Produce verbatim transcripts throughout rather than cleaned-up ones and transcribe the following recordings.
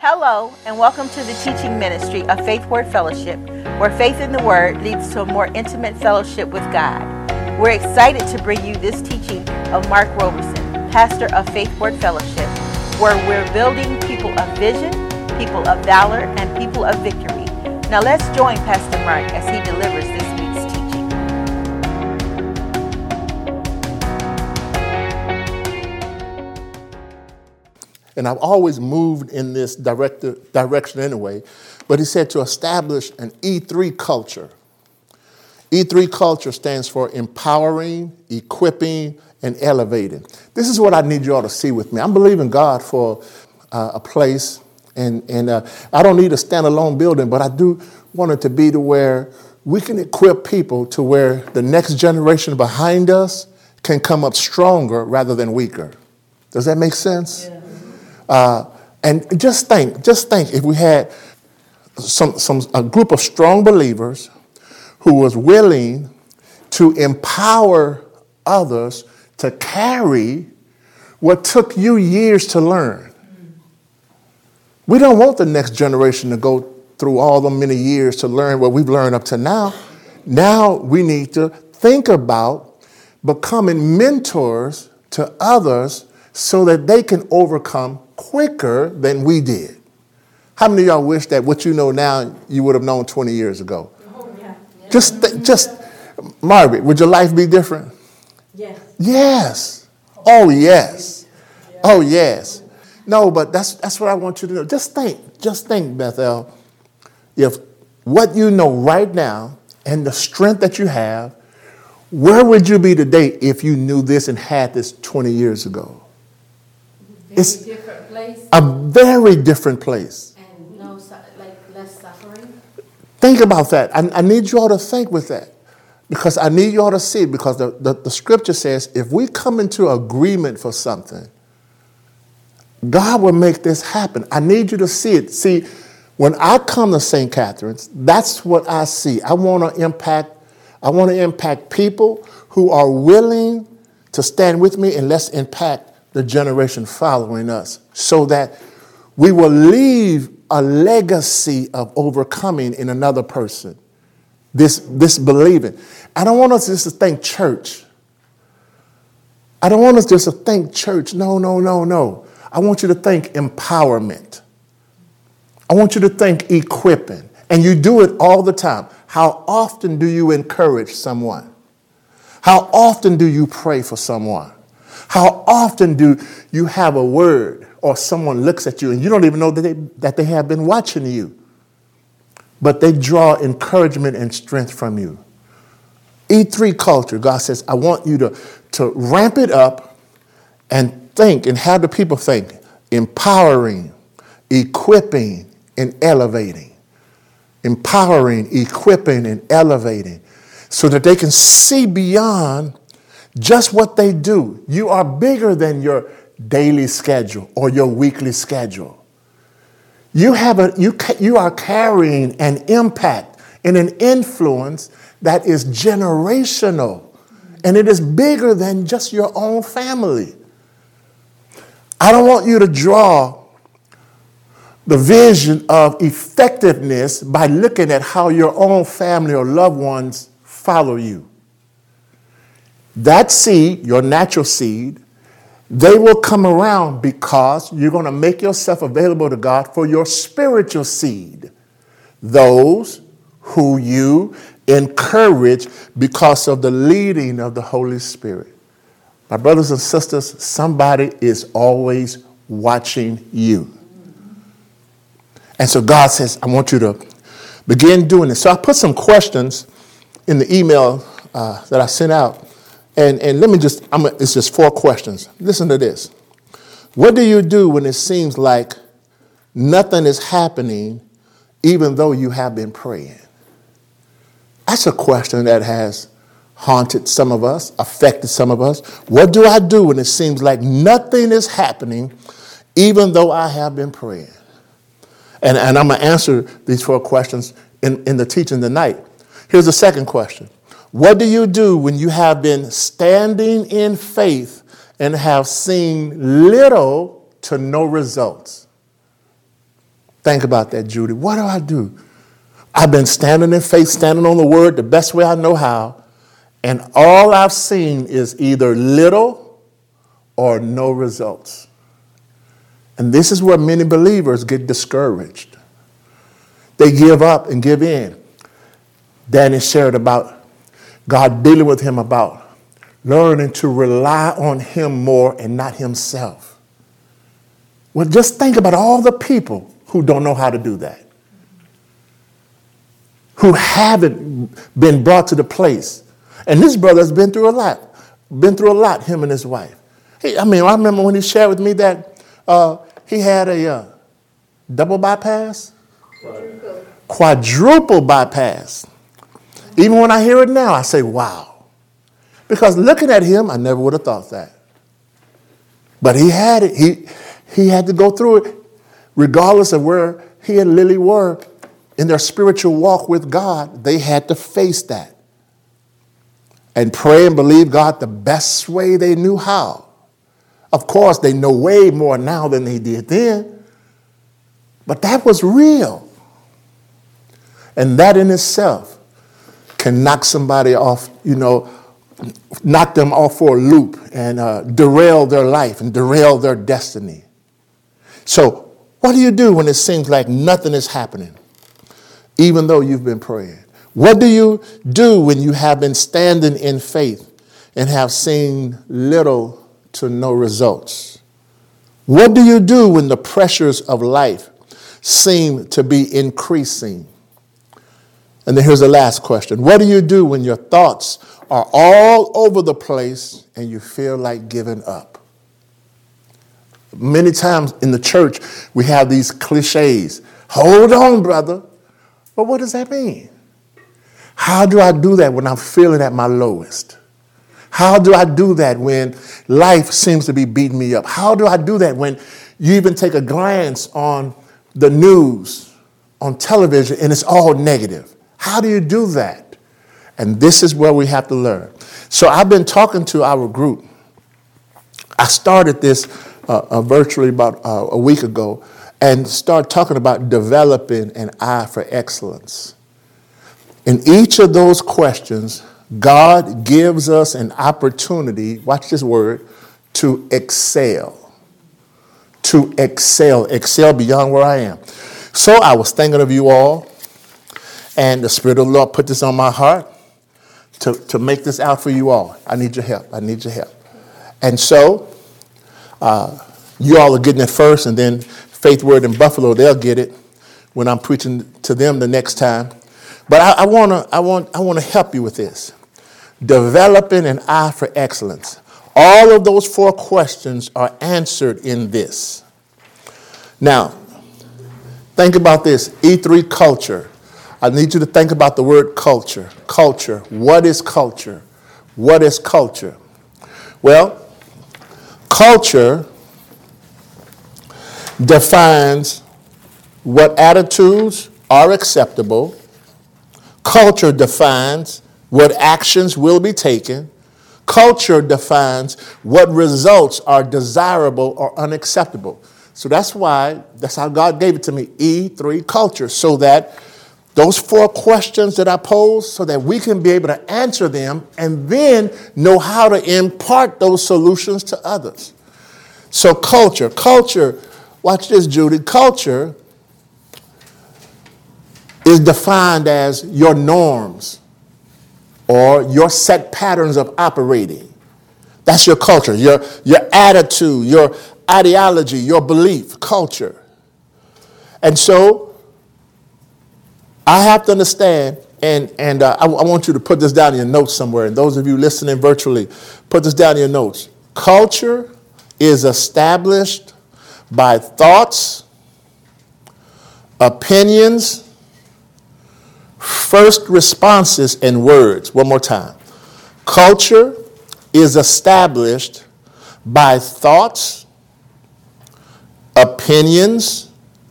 Hello, and welcome to the teaching ministry of Faith Word Fellowship, where faith in the Word leads to a more intimate fellowship with God. We're excited to bring you this teaching of Mark Roberson, pastor of Faith Word Fellowship, where we're building people of vision, people of valor, and people of victory. Now let's join Pastor Mark as he delivers this week's teaching. And I've always moved in this direct, direction anyway. But he said to establish an E three culture. E three culture stands for empowering, equipping, and elevating. This is what I need you all to see with me. I'm believing God for uh, a place. And, and uh, I don't need a standalone building, but I do want it to be to where we can equip people to where the next generation behind us can come up stronger rather than weaker. Does that make sense? Yeah. Uh, and just think, just think if we had some, some, a group of strong believers who was willing to empower others to carry what took you years to learn. We don't want the next generation to go through all the many years to learn what we've learned up to now. Now we need to think about becoming mentors to others so that they can overcome quicker than we did. How many of y'all wish that what you know now you would have known twenty years ago? Oh, yeah. Yeah. Just, th- just, Margaret, would your life be different? Yes. Yes. Oh, yes. Oh, yes. No, but that's that's what I want you to know. Just think, just think, Bethel, if what you know right now and the strength that you have, where would you be today if you knew this and had this twenty years ago? Very it's different place. A very different place. And no, like less suffering. Think about that. I, I need you all to think with that. Because I need you all to see it. Because the, the, the scripture says if we come into agreement for something, God will make this happen. I need you to see it. See, when I come to Saint Catherine's, that's what I see. I want to impact, I want to impact people who are willing to stand with me, and let's impact the generation following us so that we will leave a legacy of overcoming in another person. This, this believing. I don't want us just to think church. I don't want us just to think church. No, no, no, no. I want you to think empowerment. I want you to think equipping. And you do it all the time. How often do you encourage someone? How often do you pray for someone? How often do you have a word or someone looks at you and you don't even know that they, that they have been watching you, but they draw encouragement and strength from you? E three culture, God says, I want you to, to ramp it up and think and have the people think, empowering, equipping, and elevating. Empowering, equipping, and elevating so that they can see beyond just what they do. You are bigger than your daily schedule or your weekly schedule. You have a, you, you are carrying an impact and an influence that is generational, and it is bigger than just your own family. I don't want you to draw the vision of effectiveness by looking at how your own family or loved ones follow you. That seed, your natural seed, they will come around because you're going to make yourself available to God for your spiritual seed. Those who you encourage because of the leading of the Holy Spirit. My brothers and sisters, somebody is always watching you. And so God says, I want you to begin doing this. So I put some questions in the email uh, that I sent out. And, and let me just, I'm a, it's just four questions. Listen to this. What do you do when it seems like nothing is happening even though you have been praying? That's a question that has haunted some of us, affected some of us. What do I do when it seems like nothing is happening even though I have been praying? And, and I'm going to answer these four questions in, in the teaching tonight. Here's the second question. What do you do when you have been standing in faith and have seen little to no results? Think about that, Judy. What do I do? I've been standing in faith, standing on the word the best way I know how, and all I've seen is either little or no results. And this is where many believers get discouraged. They give up and give in. Danny shared about God dealing with him about learning to rely on him more and not himself. Well, just think about all the people who don't know how to do that, who haven't been brought to the place. And this brother has been through a lot, been through a lot, him and his wife. He, I mean, I remember when he shared with me that uh, he had a uh, double bypass, quadruple. quadruple bypass. Even when I hear it now, I say, wow. Because looking at him, I never would have thought that. But he had it. He, he had to go through it. Regardless of where he and Lily were in their spiritual walk with God, they had to face that and pray and believe God the best way they knew how. Of course, they know way more now than they did then, but that was real. And that in itself can knock somebody off, you know, knock them off for a loop and uh, derail their life and derail their destiny. So, what do you do when it seems like nothing is happening, even though you've been praying? What do you do when you have been standing in faith and have seen little to no results? What do you do when the pressures of life seem to be increasing? And then here's the last question. What do you do when your thoughts are all over the place and you feel like giving up? Many times in the church, we have these cliches. Hold on, brother. But what does that mean? How do I do that when I'm feeling at my lowest? How do I do that when life seems to be beating me up? How do I do that when you even take a glance on the news, on television, and it's all negative? How do you do that? And this is where we have to learn. So I've been talking to our group. I started this uh, uh, virtually about uh, a week ago and started talking about developing an eye for excellence. In each of those questions, God gives us an opportunity, watch this word, to excel. To excel, excel beyond where I am. So I was thinking of you all, and the Spirit of the Lord put this on my heart to, to make this out for you all. I need your help. I need your help. And so uh, you all are getting it first, and then Faith Word in Buffalo, they'll get it when I'm preaching to them the next time. But I, I want to I want, I want to help you with this. Developing an eye for excellence. All of those four questions are answered in this. Now, think about this. E three culture. I need you to think about the word culture. Culture. What is culture? What is culture? Well, culture defines what attitudes are acceptable. Culture defines what actions will be taken. Culture defines what results are desirable or unacceptable. So that's why, that's how God gave it to me, E three culture, so that those four questions that I pose, so that we can be able to answer them and then know how to impart those solutions to others. So culture, culture, watch this, Judy, culture is defined as your norms or your set patterns of operating. That's your culture, your, your attitude, your ideology, your belief, culture. And so I have to understand, and, and uh, I, I want you to put this down in your notes somewhere, and those of you listening virtually, put this down in your notes. Culture is established by thoughts, opinions, first responses, and words. One more time. Culture is established by thoughts, opinions,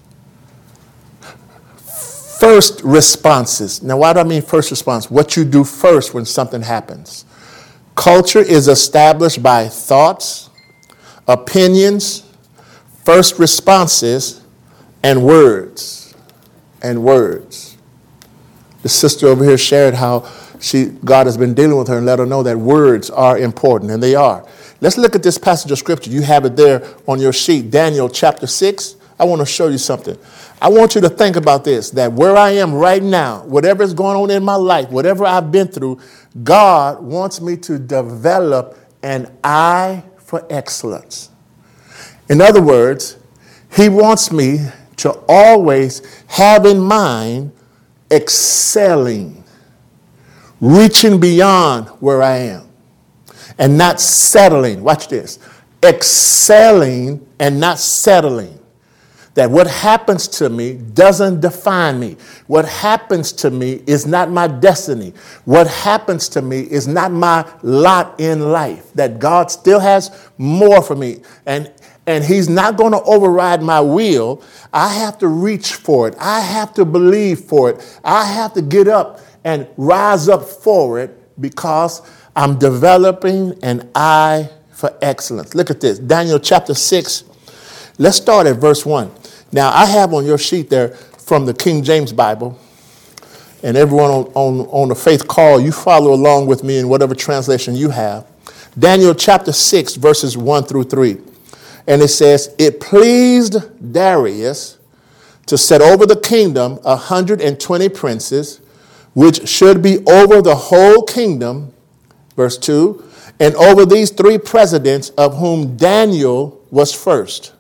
first responses. Now, why do I mean first response? What you do first when something happens. Culture is established by thoughts, opinions, first responses, and words, and words. The sister over here shared how she God has been dealing with her and let her know that words are important, and they are. Let's look at this passage of scripture. You have it there on your sheet, Daniel chapter six. I want to show you something. I want you to think about this, that where I am right now, whatever is going on in my life, whatever I've been through, God wants me to develop an eye for excellence. In other words, he wants me to always have in mind excelling, reaching beyond where I am, and not settling. Watch this. Excelling and not settling. That what happens to me doesn't define me. What happens to me is not my destiny. What happens to me is not my lot in life. That God still has more for me. And, and he's not going to override my will. I have to reach for it. I have to believe for it. I have to get up and rise up for it because I'm developing an eye for excellence. Look at this. Daniel chapter six. Let's start at verse one. Now, I have on your sheet there from the King James Bible, and everyone on, on, on the faith call, you follow along with me in whatever translation you have. Daniel chapter six, verses one through three. And it says, it pleased Darius to set over the kingdom a hundred and twenty princes, which should be over the whole kingdom, verse two, and over these three presidents, of whom Daniel was first.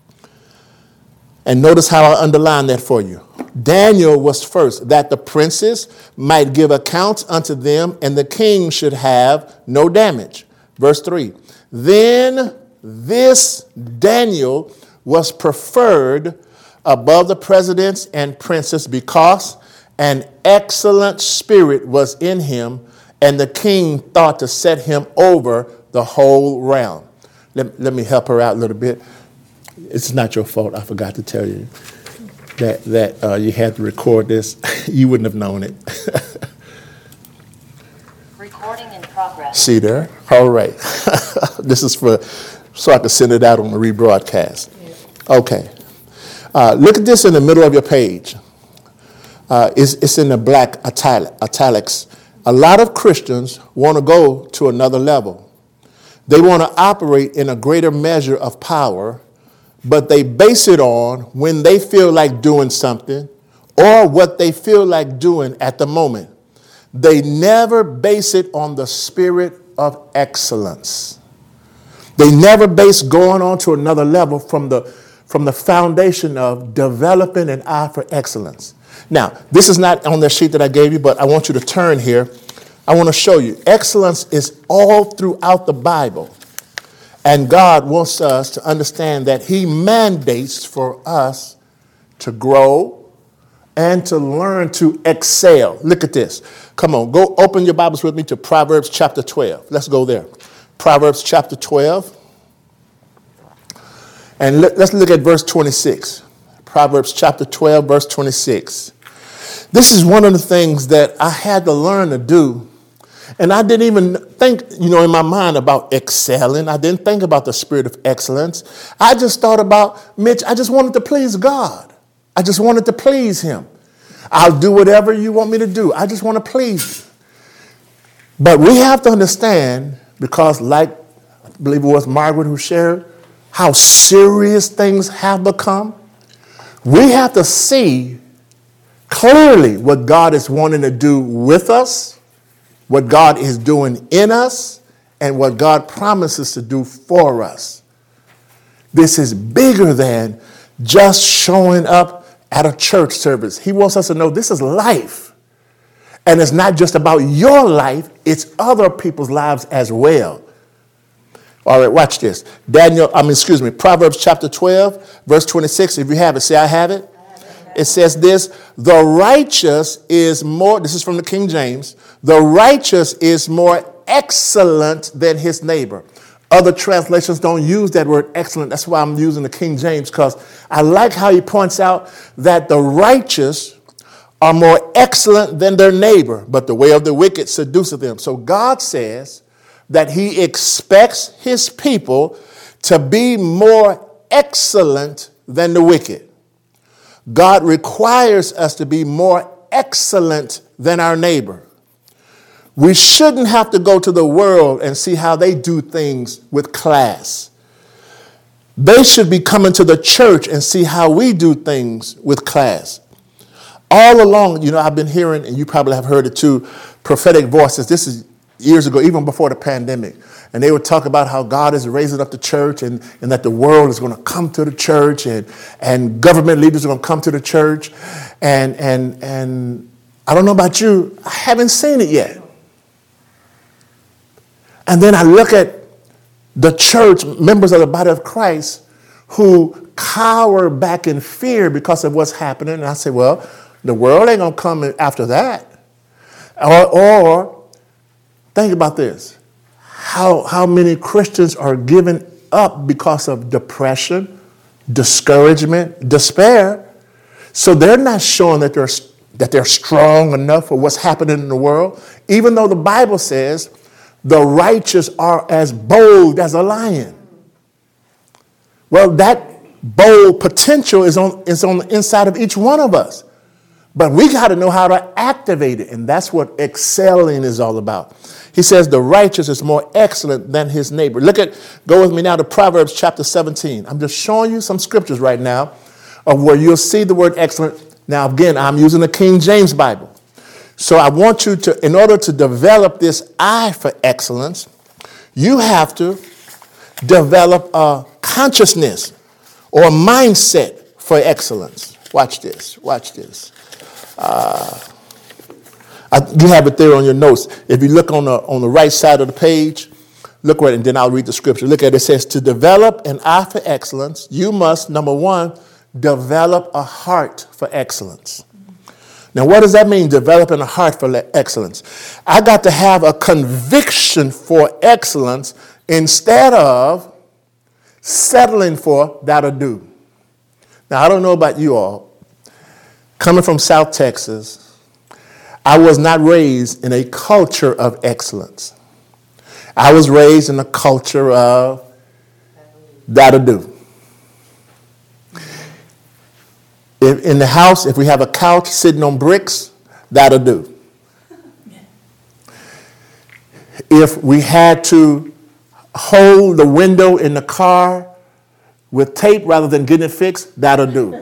And notice how I underline that for you. Daniel was first, that the princes might give accounts unto them, and the king should have no damage. Verse three, then this Daniel was preferred above the presidents and princes because an excellent spirit was in him, and the king thought to set him over the whole realm. Let, let me help her out a little bit. It's not your fault. I forgot to tell you that, that uh, you had to record this. You wouldn't have known it. Recording in progress. See there? All right. This is for, so I can send it out on the rebroadcast. Okay. Uh, look at this in the middle of your page. Uh, it's, it's in the black italic, italics. A lot of Christians want to go to another level. They want to operate in a greater measure of power, but they base it on when they feel like doing something or what they feel like doing at the moment. They never base it on the spirit of excellence. They never base going on to another level from the, from the foundation of developing an eye for excellence. Now, this is not on the sheet that I gave you, but I want you to turn here. I want to show you. Excellence is all throughout the Bible. And God wants us to understand that he mandates for us to grow and to learn to excel. Look at this. Come on, go open your Bibles with me to Proverbs chapter twelve. Let's go there. Proverbs chapter twelve. And let, let's look at verse twenty-six. Proverbs chapter twelve, verse twenty-six. This is one of the things that I had to learn to do. And I didn't even think, you know, in my mind about excelling. I didn't think about the spirit of excellence. I just thought about, Mitch, I just wanted to please God. I just wanted to please him. I'll do whatever you want me to do. I just want to please you. But we have to understand, because like, I believe it was Margaret who shared, how serious things have become. We have to see clearly what God is wanting to do with us, what God is doing in us, and what God promises to do for us. This is bigger than just showing up at a church service. He wants us to know this is life. And it's not just about your life, it's other people's lives as well. All right, watch this. Daniel, I mean, excuse me, Proverbs chapter twelve, verse twenty-six. If you have it, say, I have it. It says this, the righteous is more, this is from the King James, the righteous is more excellent than his neighbor. Other translations don't use that word excellent. That's why I'm using the King James, because I like how he points out that the righteous are more excellent than their neighbor, but the way of the wicked seduceth them. So God says that he expects his people to be more excellent than the wicked. God requires us to be more excellent than our neighbor. We shouldn't have to go to the world and see how they do things with class. They should be coming to the church and see how we do things with class. All along, you know, I've been hearing, and you probably have heard it too, prophetic voices. This is years ago, even before the pandemic. And they would talk about how God is raising up the church and, and that the world is going to come to the church and, and government leaders are going to come to the church. And, and, and I don't know about you, I haven't seen it yet. And then I look at the church, members of the body of Christ, who cower back in fear because of what's happening. And I say, well, the world ain't going to come after that. Or, or think about this. How, how many Christians are giving up because of depression, discouragement, despair? So they're not showing that they're, that they're strong enough for what's happening in the world, even though the Bible says the righteous are as bold as a lion. Well, that bold potential is on, is on the inside of each one of us. But we got to know how to activate it. And that's what excelling is all about. He says the righteous is more excellent than his neighbor. Look at, go with me now to Proverbs chapter seventeen. I'm just showing you some scriptures right now of where you'll see the word excellent. Now, again, I'm using the King James Bible. So I want you to, in order to develop this eye for excellence, you have to develop a consciousness or a mindset for excellence. Watch this. Watch this. Uh, I, you have it there on your notes. If you look on the on the right side of the page, look at it, and then I'll read the scripture. Look at it. It says, to develop an eye for excellence, you must, number one, develop a heart for excellence. Now, what does that mean, developing a heart for excellence? I got to have a conviction for excellence instead of settling for that'll do. Now, I don't know about you all. Coming from South Texas, I was not raised in a culture of excellence. I was raised in a culture of that'll do. If in the house, if we have a couch sitting on bricks, that'll do. If we had to hold the window in the car with tape rather than getting it fixed, that'll do.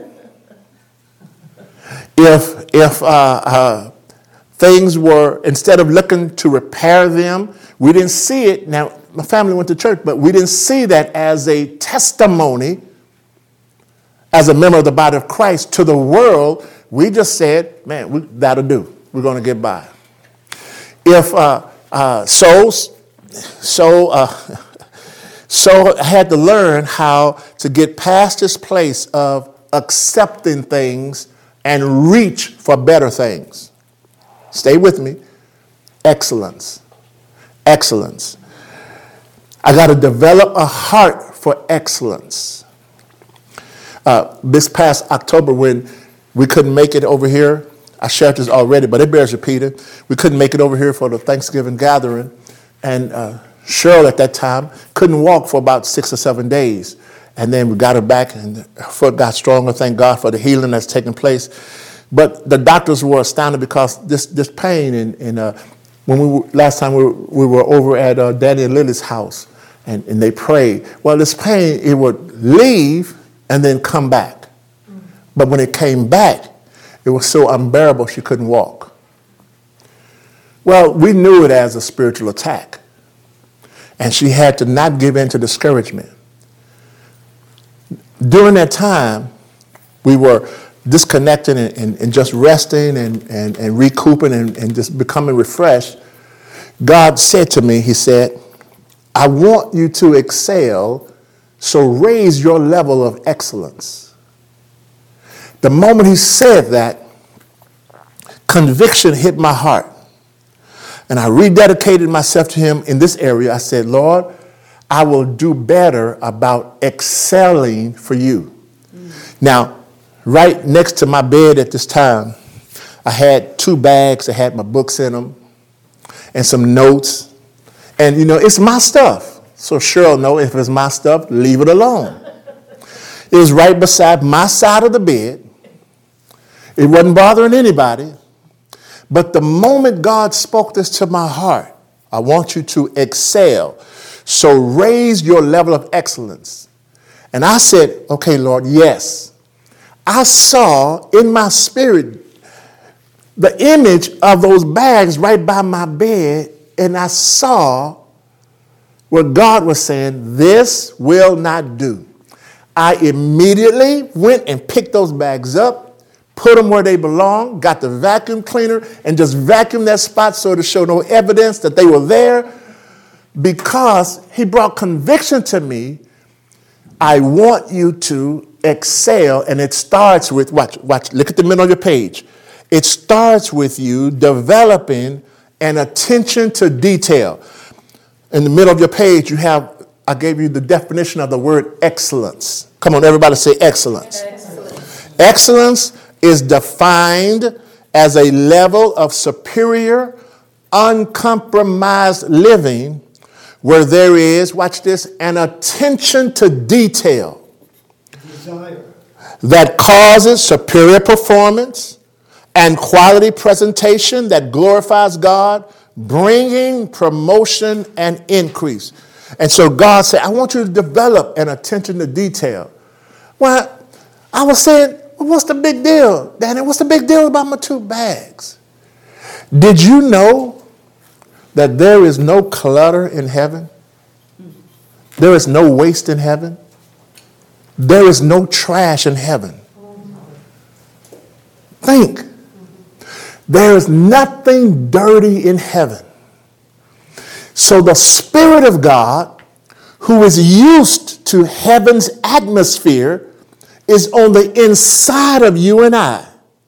If if uh, uh, things were, instead of looking to repair them, we didn't see it. Now, my family went to church, but we didn't see that as a testimony, as a member of the body of Christ to the world. We just said, man, we, that'll do. We're going to get by. If uh, uh, so, so, uh, so I had to learn how to get past this place of accepting things and reach for better things. Stay with me. Excellence. Excellence. I got to develop a heart for excellence. Uh, this past October, when we couldn't make it over here, I shared this already, but it bears repeating. We couldn't make it over here for the Thanksgiving gathering. And uh, Cheryl at that time couldn't walk for about six or seven days. And then we got her back and her foot got stronger. Thank God for the healing that's taking place. But the doctors were astounded because this this pain, and, and uh, when we were, last time we were, we were over at uh, Danny and Lily's house, and, and they prayed. Well, this pain, it would leave and then come back. But when it came back, it was so unbearable she couldn't walk. Well, we knew it as a spiritual attack. And she had to not give in to discouragement. During that time, we were disconnecting and, and, and just resting and, and, and recouping and, and just becoming refreshed. God said to me, he said, I want you to excel, so raise your level of excellence. The moment he said that, conviction hit my heart. And I rededicated myself to him in this area. I said, Lord, I will do better about excelling for you. Mm. Now, right next to my bed at this time, I had two bags that had my books in them and some notes. And, you know, it's my stuff. So Cheryl know if it's my stuff, leave it alone. It was right beside my side of the bed. It wasn't bothering anybody. But the moment God spoke this to my heart, I want you to excel. So raise your level of excellence. And I said, okay, Lord, yes. I saw in my spirit the image of those bags right by my bed, and I saw what God was saying, this will not do. I immediately went and picked those bags up, put them where they belong, got the vacuum cleaner, and just vacuumed that spot so to show no evidence that they were there, because he brought conviction to me. I want you to excel, and it starts with, watch, watch, look at the middle of your page. It starts with you developing an attention to detail. In the middle of your page, you have, I gave you the definition of the word excellence. Come on, everybody say excellence. Excellence, excellence is defined as a level of superior, uncompromised living where there is, watch this, an attention to detail desire that causes superior performance and quality presentation that glorifies God, bringing promotion and increase. And so God said, I want you to develop an attention to detail. Well, I was saying, well, what's the big deal, Danny? What's the big deal about my two bags? Did you know that there is no clutter in heaven? There is no waste in heaven. There is no trash in heaven. Think. There is nothing dirty in heaven. So the Spirit of God, who is used to heaven's atmosphere, is on the inside of you and I.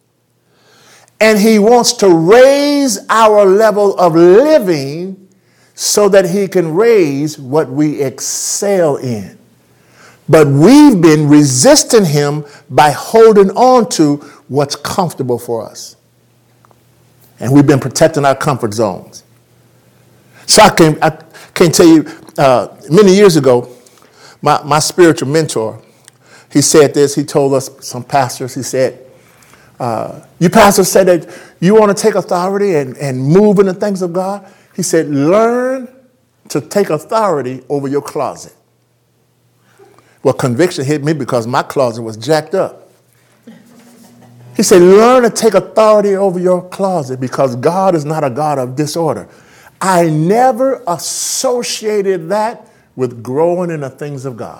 And he wants to raise our level of living so that he can raise what we excel in. But we've been resisting him by holding on to what's comfortable for us. And we've been protecting our comfort zones. So I can, I can tell you, uh, many years ago, my, my spiritual mentor, he said this, he told us, some pastors, he said, uh, you pastors say that you want to take authority and, and move in the things of God. He said, learn to take authority over your closet. Well, conviction hit me because my closet was jacked up. He said, learn to take authority over your closet because God is not a God of disorder. I never associated that with growing in the things of God.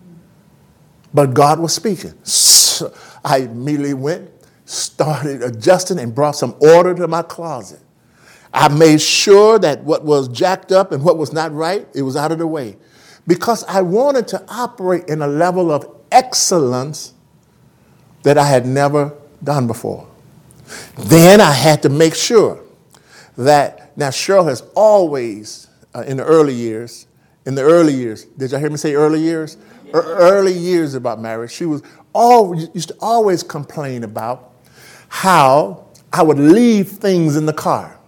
But God was speaking. So I immediately went, started adjusting, and brought some order to my closet. I made sure that what was jacked up and what was not right, it was out of the way. Because I wanted to operate in a level of excellence that I had never done before. Then I had to make sure that, now Cheryl has always, uh, in the early years, in the early years, did y'all hear me say early years? Er, early years about marriage, she was always, used to always complain about how I would leave things in the car.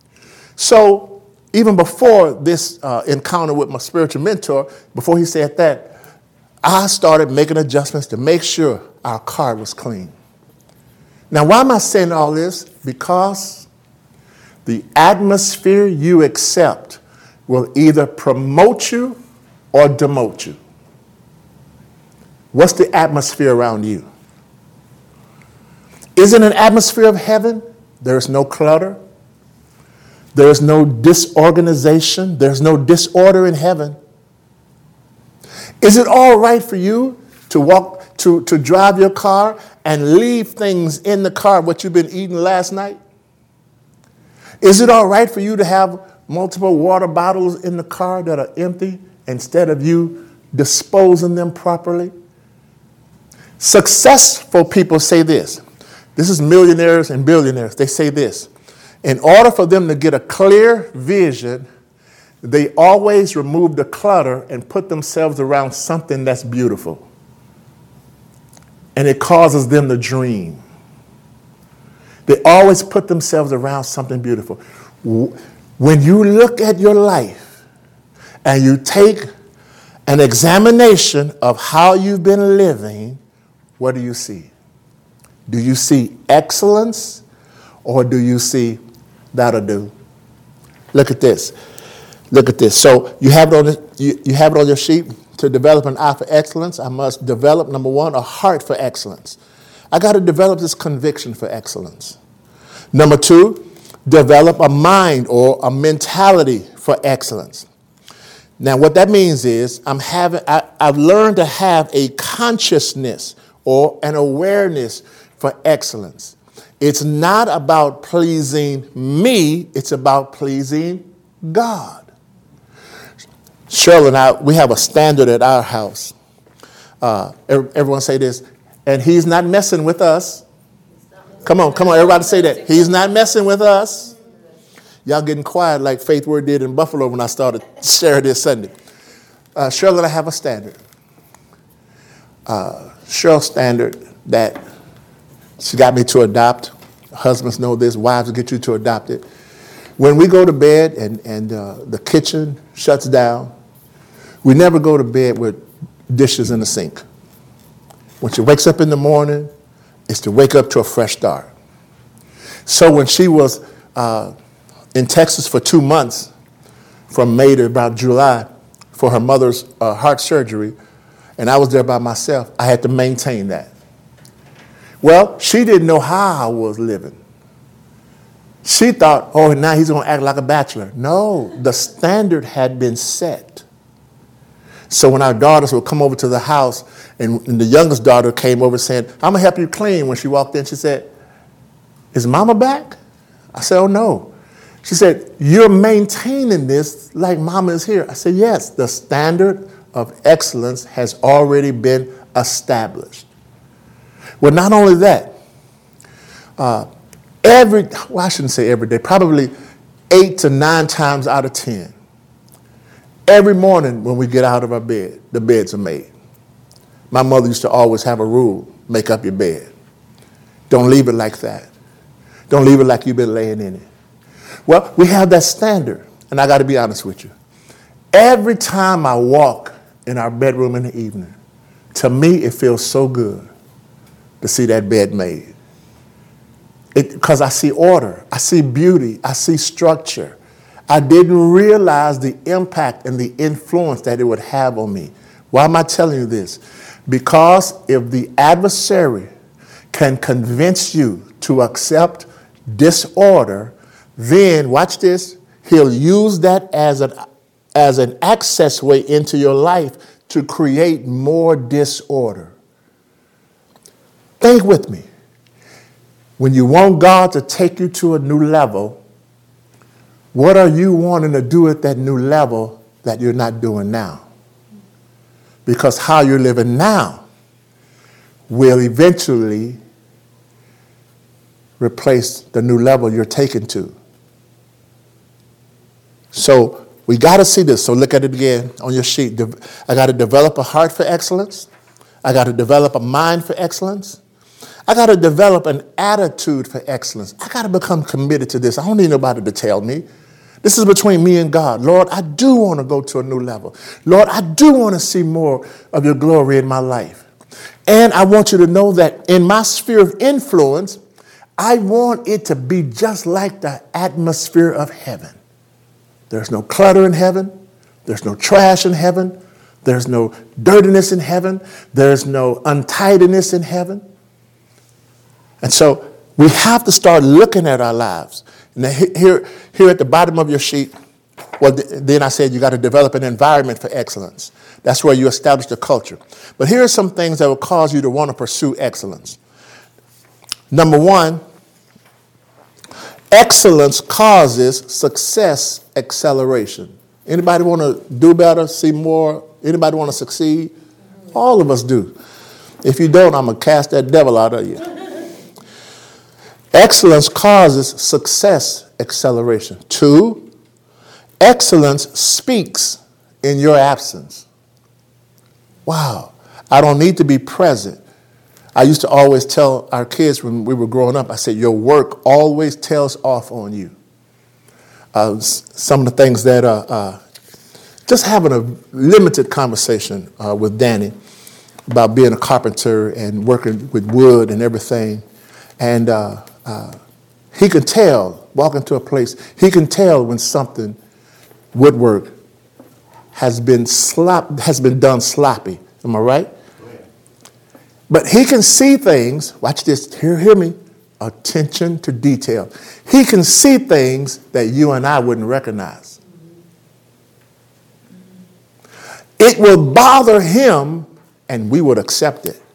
So even before this uh, encounter with my spiritual mentor, before he said that, I started making adjustments to make sure our car was clean. Now, why am I saying all this? Because the atmosphere you accept will either promote you or demote you. What's the atmosphere around you? Is it an atmosphere of heaven? There's no clutter. There's no disorganization. There's no disorder in heaven. Is it all right for you to walk, to, to drive your car and leave things in the car, what you've been eating last night? Is it all right for you to have multiple water bottles in the car that are empty instead of you disposing them properly? Successful people say this. This is millionaires and billionaires. They say this. In order for them to get a clear vision, they always remove the clutter and put themselves around something that's beautiful. And it causes them to dream. They always put themselves around something beautiful. When you look at your life and you take an examination of how you've been living, what do you see? Do you see excellence or do you see that'll do? Look at this. Look at this. So you have it on the, you, you have it on your sheet. To develop an eye for excellence, I must develop, number one, a heart for excellence. I got to develop this conviction for excellence. Number two, develop a mind or a mentality for excellence. Now, what that means is I'm having, I, I've learned to have a consciousness or an awareness for excellence. It's not about pleasing me, it's about pleasing God. Cheryl and I, we have a standard at our house. Uh, everyone say this, and he's not messing with us. Come on, come on, everybody say that. He's not messing with us. Y'all getting quiet like Faith Word did in Buffalo when I started sharing this Sunday. Uh, Cheryl and I have a standard. Uh, Cheryl's standard that she got me to adopt. Husbands know this, wives will get you to adopt it. When we go to bed and, and uh, the kitchen shuts down, we never go to bed with dishes in the sink. When she wakes up in the morning, it's to wake up to a fresh start. So when she was uh, in Texas for two months, from May to about July, for her mother's uh, heart surgery, and I was there by myself, I had to maintain that. Well, she didn't know how I was living. She thought, oh, now he's going to act like a bachelor. No, the standard had been set. So when our daughters would come over to the house, and, and the youngest daughter came over saying, I'm going to help you clean. When she walked in, she said, is Mama back? I said, oh, no. She said, you're maintaining this like Mama is here. I said, yes, the standard of excellence has already been established. Well, not only that, uh, every, well, I shouldn't say every day, probably eight to nine times out of ten, every morning when we get out of our bed, the beds are made. My mother used to always have a rule, make up your bed. Don't leave it like that. Don't leave it like you've been laying in it. Well, we have that standard, and I got to be honest with you. Every time I walk in our bedroom in the evening, to me it feels so good to see that bed made. Because I see order, I see beauty, I see structure. I didn't realize the impact and the influence that it would have on me. Why am I telling you this? Because if the adversary can convince you to accept disorder, then, watch this, he'll use that as an, as an access way into your life to create more disorder. Think with me. When you want God to take you to a new level, what are you wanting to do at that new level that you're not doing now? Because how you're living now will eventually replace the new level you're taken to. So we got to see this. So look at it again on your sheet. I got to develop a heart for excellence. I got to develop a mind for excellence. I got to develop an attitude for excellence. I got to become committed to this. I don't need nobody to tell me. This is between me and God. Lord, I do want to go to a new level. Lord, I do want to see more of your glory in my life. And I want you to know that in my sphere of influence, I want it to be just like the atmosphere of heaven. There's no clutter in heaven. There's no trash in heaven. There's no dirtiness in heaven. There's no untidiness in heaven. And so we have to start looking at our lives. Now here, here at the bottom of your sheet, well, then I said you got to develop an environment for excellence. That's where you establish the culture. But here are some things that will cause you to want to pursue excellence. Number one, excellence causes success acceleration. Anybody want to do better, see more? Anybody want to succeed? All of us do. If you don't, I'm going to cast that devil out of you. Excellence causes success acceleration. Two, excellence speaks in your absence. Wow, I don't need to be present. I used to always tell our kids when we were growing up, I said, your work always tails off on you. Uh, some of the things that, uh, uh, just having a limited conversation uh, with Danny about being a carpenter and working with wood and everything. And uh, uh, he can tell, walk into a place, he can tell when something, woodwork, has been slop, has been done sloppy. Am I right? But he can see things, watch this, hear, hear me, attention to detail. He can see things that you and I wouldn't recognize. It will bother him and we would accept it.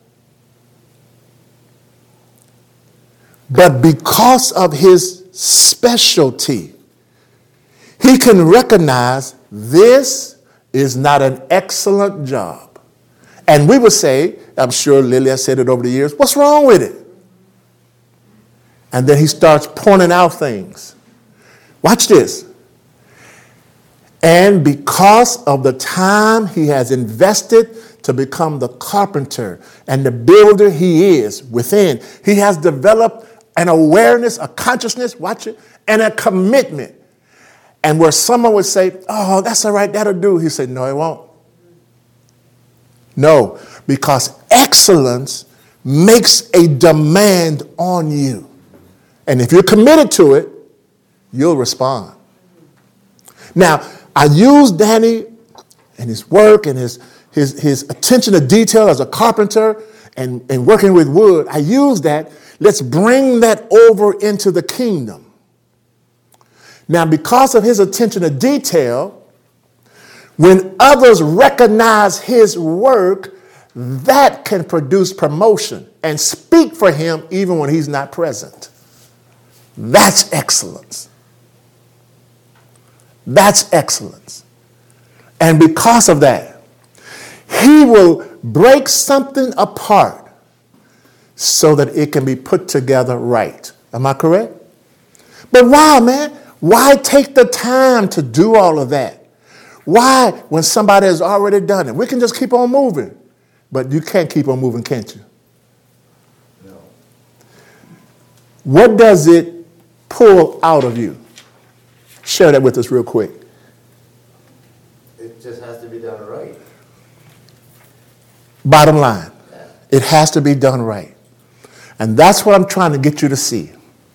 But because of his specialty, he can recognize this is not an excellent job. And we would say, I'm sure Lily has said it over the years, what's wrong with it? And then he starts pointing out things. Watch this. And because of the time he has invested to become the carpenter and the builder he is within, he has developed an awareness, a consciousness, watch it, and a commitment. And where someone would say, oh, that's all right, that'll do. He said, no, it won't. No, because excellence makes a demand on you. And if you're committed to it, you'll respond. Now, I use Danny and his work and his, his, his attention to detail as a carpenter and, and working with wood. I use that. Let's bring that over into the kingdom. Now, because of his attention to detail, when others recognize his work, that can produce promotion and speak for him even when he's not present. That's excellence. That's excellence. And because of that, he will break something apart so that it can be put together right. Am I correct? But why, man? Why take the time to do all of that? Why, when somebody has already done it? We can just keep on moving. But you can't keep on moving, can't you? No. What does it pull out of you? Share that with us real quick. It just has to be done right. Bottom line, Yeah. it has to be done right. And that's what I'm trying to get you to see.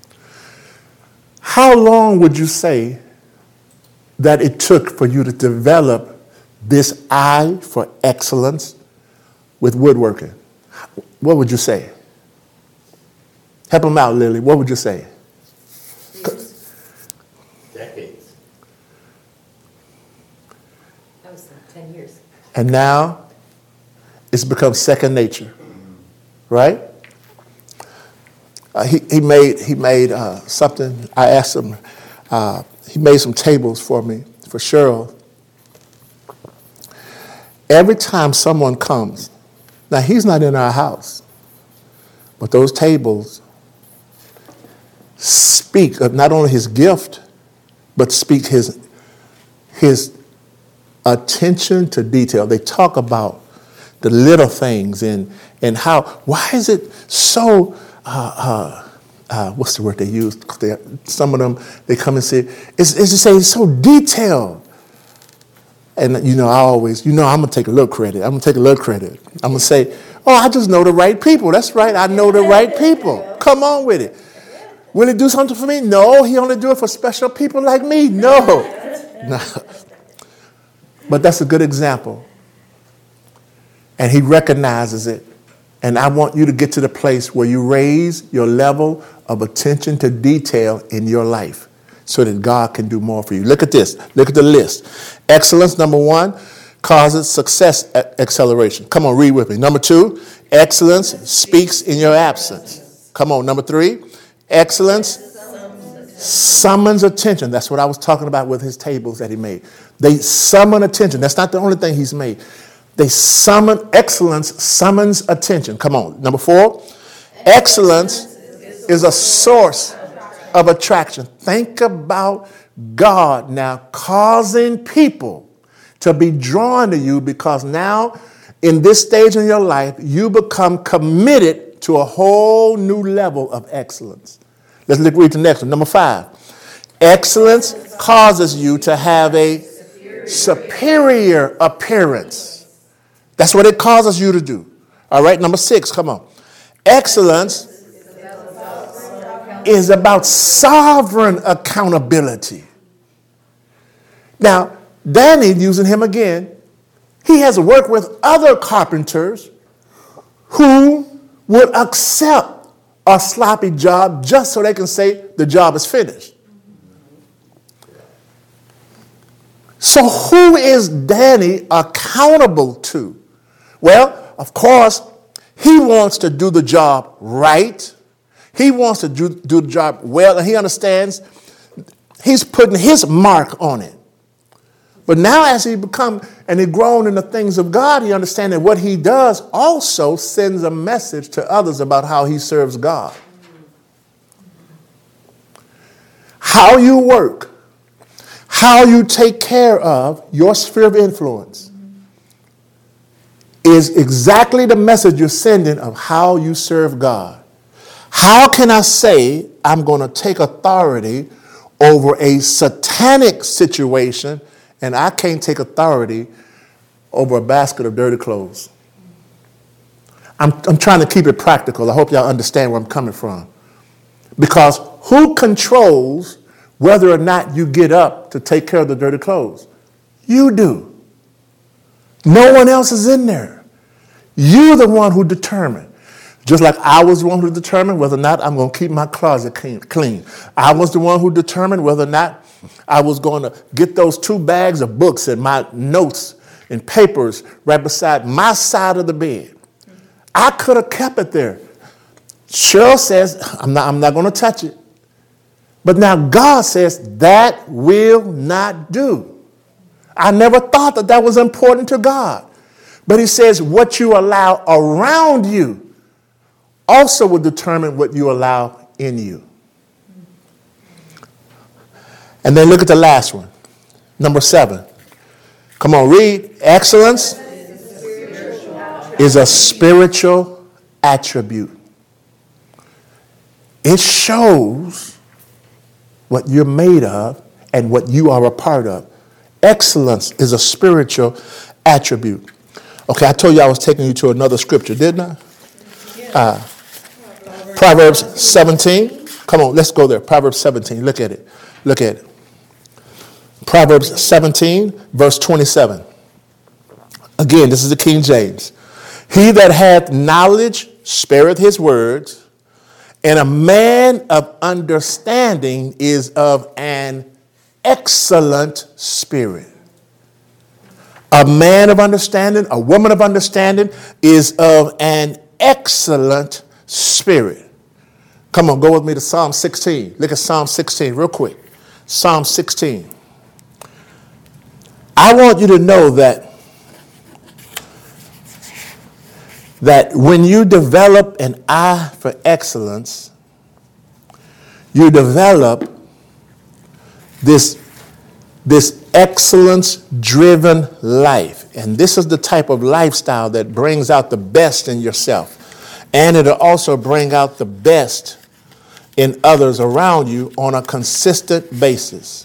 How long would you say that it took for you to develop this eye for excellence with woodworking? What would you say? Help them out, Lily. What would you say? Decades. That was like ten years. And now it's become second nature, right? Uh, he, he made, he made uh, something, I asked him, uh, he made some tables for me, for Cheryl. Every time someone comes, now he's not in our house, but those tables speak of not only his gift, but speak his, his attention to detail. They talk about the little things and, and how, why is it so, uh, uh, uh, what's the word they use? They, some of them, they come and say, it's, it's just saying it's so detailed. And, you know, I always, you know, I'm going to take a little credit. I'm going to take a little credit. I'm going to say, oh, I just know the right people. That's right. I know the right people. Come on with it. Will he do something for me? No, he only do it for special people like me. No. No. But that's a good example. And he recognizes it. And I want you to get to the place where you raise your level of attention to detail in your life so that God can do more for you. Look at this. Look at the list. Excellence, number one, causes success acceleration. Come on, read with me. Number two, excellence speaks in your absence. Come on, number three, excellence summons attention. That's what I was talking about with his tables that he made. They summon attention. That's not the only thing he's made. They summon, excellence summons attention. Come on. Number four, excellence is a source of attraction. Think about God now causing people to be drawn to you because now in this stage in your life, you become committed to a whole new level of excellence. Let's look, read the next one. Number five, excellence causes you to have a superior appearance. That's what it causes you to do. All right, number six, come on. Excellence is about sovereign accountability. Now, Danny, using him again, he has worked with other carpenters who would accept a sloppy job just so they can say the job is finished. So who is Danny accountable to? Well, of course, he wants to do the job right. He wants to do, do the job well, and he understands he's putting his mark on it. But now as he become and he grown in the things of God, he understands that what he does also sends a message to others about how he serves God. How you work, how you take care of your sphere of influence is exactly the message you're sending of how you serve God. How can I say I'm going to take authority over a satanic situation and I can't take authority over a basket of dirty clothes? I'm, I'm trying to keep it practical. I hope y'all understand where I'm coming from. Because who controls whether or not you get up to take care of the dirty clothes? You do. No one else is in there. You're the one who determined. Just like I was the one who determined whether or not I'm going to keep my closet clean. I was the one who determined whether or not I was going to get those two bags of books and my notes and papers right beside my side of the bed. I could have kept it there. Cheryl says, I'm not, I'm not going to touch it. But now God says, that will not do. I never thought that that was important to God. But he says, what you allow around you also will determine what you allow in you. And then look at the last one. Number seven. Come on, read. Excellence is a spiritual attribute. It shows what you're made of and what you are a part of. Excellence is a spiritual attribute. Okay, I told you I was taking you to another scripture, didn't I? Uh, Proverbs seventeen. Come on, let's go there. Proverbs seventeen. Look at it. Look at it. Proverbs seventeen, verse twenty-seven. Again, this is the King James. He that hath knowledge spareth his words, and a man of understanding is of an excellent spirit. A man of understanding, a woman of understanding is of an excellent spirit. Come on, go with me to Psalm sixteen. Look at Psalm sixteen real quick. Psalm sixteen. I want you to know that, that when you develop an eye for excellence, you develop this, this excellence-driven life. And this is the type of lifestyle that brings out the best in yourself. And it'll also bring out the best in others around you on a consistent basis.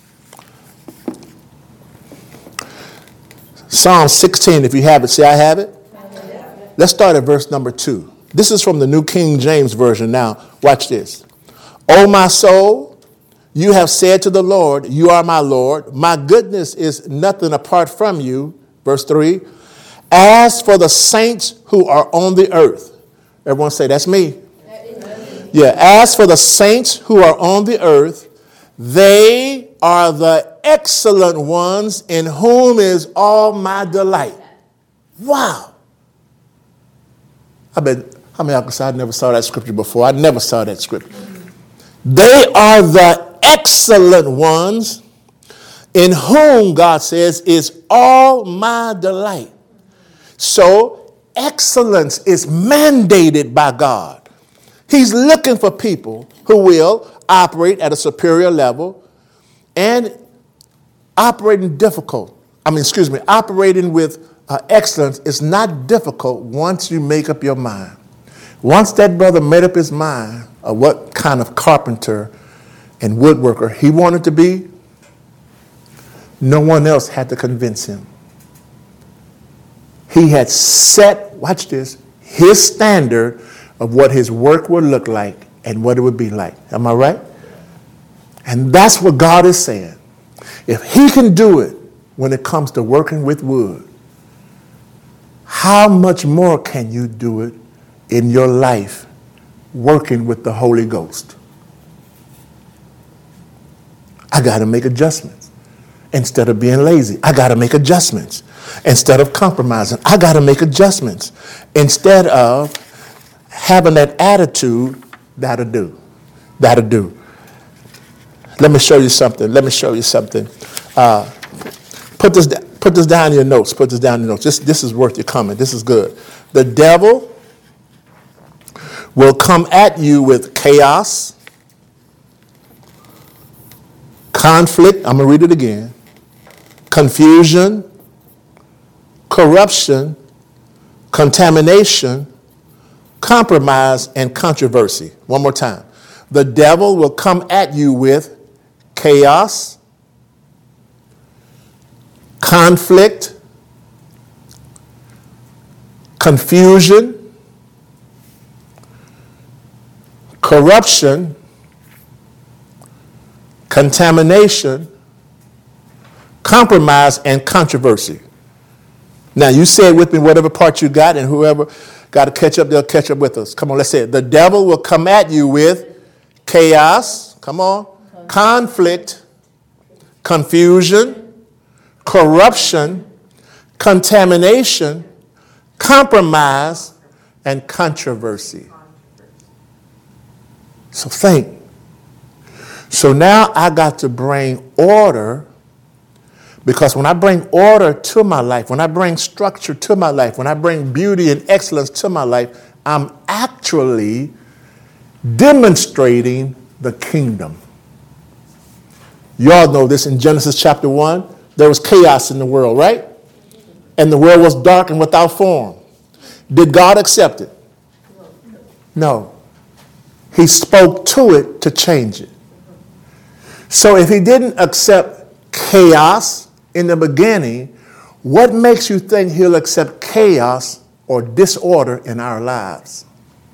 Psalm sixteen, if you have it, say I have it. Let's start at verse number two. This is from the New King James Version. Now, watch this. O my soul, you have said to the Lord, you are my Lord. My goodness is nothing apart from you. Verse three. As for the saints who are on the earth. Everyone say, that's me. Yeah, as for the saints who are on the earth, they are the excellent ones in whom is all my delight. Wow. I bet, how many of y'all can say I never saw that scripture before? I never saw that scripture. They are the excellent ones in whom, God says, is all my delight. So excellence is mandated by God. He's looking for people who will operate at a superior level and operating difficult. I mean, excuse me, operating with uh, excellence is not difficult once you make up your mind. Once that brother made up his mind of what kind of carpenter and woodworker he wanted to be, no one else had to convince him. He had set, watch this, his standard of what his work would look like, and what it would be like. Am I right? And that's what God is saying. If he can do it when it comes to working with wood, how much more can you do it in your life working with the Holy Ghost? I got to make adjustments instead of being lazy. I got to make adjustments instead of compromising. I got to make adjustments instead of having that attitude, that'll do, that'll do. Let me show you something. Let me show you something. Uh, put this put this down in your notes. Put this down in your notes. This, this is worth your comment. This is good. The devil will come at you with chaos, conflict, I'm going to read it again, confusion, corruption, contamination, compromise, and controversy. One more time. The devil will come at you with chaos, conflict, confusion, corruption, contamination, compromise, and controversy. Now, you say it with me, whatever part you got, and whoever got to catch up, they'll catch up with us. Come on, let's say it. The devil will come at you with chaos, come on, conflict, confusion, corruption, contamination, compromise, and controversy. So think. So now I got to bring order, because when I bring order to my life, when I bring structure to my life, when I bring beauty and excellence to my life, I'm actually demonstrating the kingdom. Y'all know this in Genesis chapter one. There was chaos in the world, right? And the world was dark and without form. Did God accept it? No. He spoke to it to change it. So if he didn't accept chaos in the beginning, what makes you think he'll accept chaos or disorder in our lives?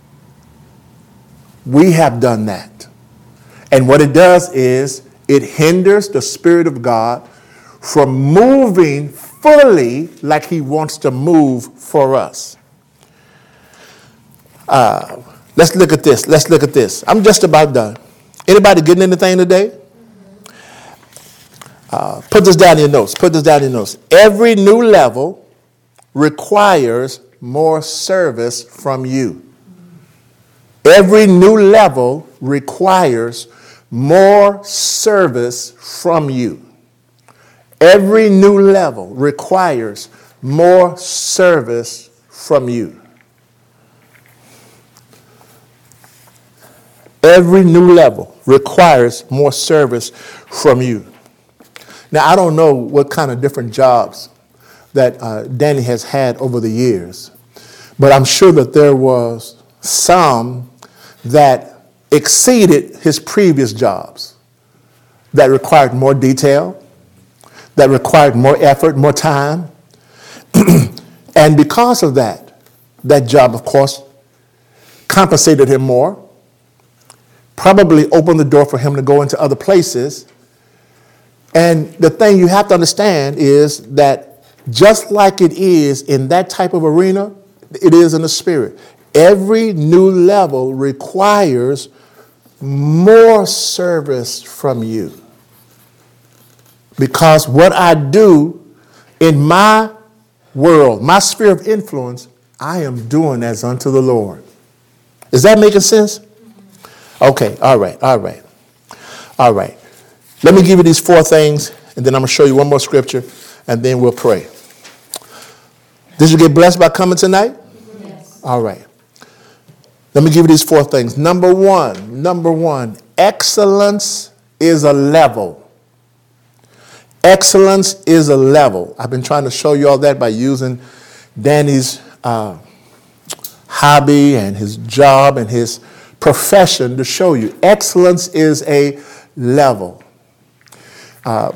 We have done that. And what it does is it hinders the Spirit of God from moving fully like he wants to move for us. Uh, let's look at this. Let's look at this. I'm just about done. Anybody getting anything today? Uh, put this down in your notes. Put this down in your notes. Every new level requires more service from you. Every new level requires more service from you. Every new level requires more service from you. Every new level requires more service from you. Now, I don't know what kind of different jobs that uh, Danny has had over the years, but I'm sure that there was some that exceeded his previous jobs, that required more detail, that required more effort, more time. And because of that, that job, of course, compensated him more, probably opened the door for him to go into other places. And the thing you have to understand is that just like it is in that type of arena, it is in the spirit. Every new level requires more service from you. Because what I do in my world, my sphere of influence, I am doing as unto the Lord. Is that making sense? Okay, all right, all right, all right. Let me give you these four things, and then I'm going to show you one more scripture, and then we'll pray. Did you get blessed by coming tonight? Yes. All right. Let me give you these four things. Number one, number one, excellence is a level. Excellence is a level. I've been trying to show you all that by using Danny's uh, hobby and his job and his profession to show you. Excellence is a level. Uh,